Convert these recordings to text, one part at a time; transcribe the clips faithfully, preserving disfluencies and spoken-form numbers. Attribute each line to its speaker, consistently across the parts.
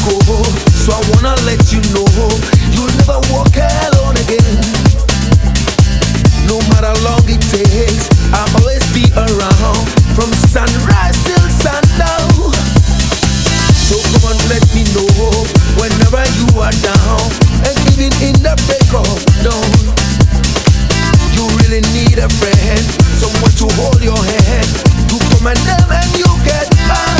Speaker 1: go. So I wanna let you know you'll never walk alone again. No matter how long it takes, I'll always be around from sunrise till sundown. So come on, let me know whenever you are down, and even in the break of dawn. You really need a friend, someone to hold your hand, to come and them and you get by.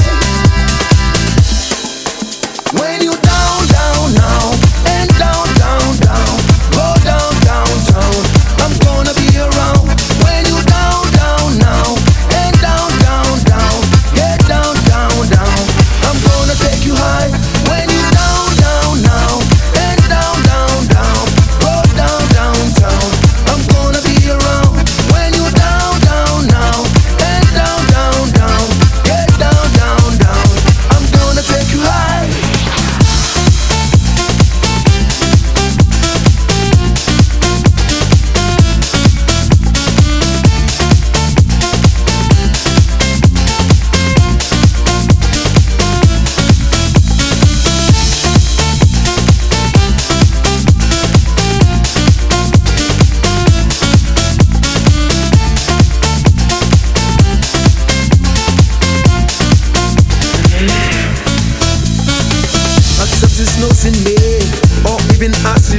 Speaker 1: When you down, down now, and down, down, down, go down, downtown, I'm gonna be around. When you down, down now, and down, down, down, get down, down, down, I'm gonna take you high. When you down, down now, and down, down, down, go down, downtown, I'm gonna be around. When you down, down now, and down, down, down, get down, down, down, I'm gonna take you high. Substance knows in me, or even us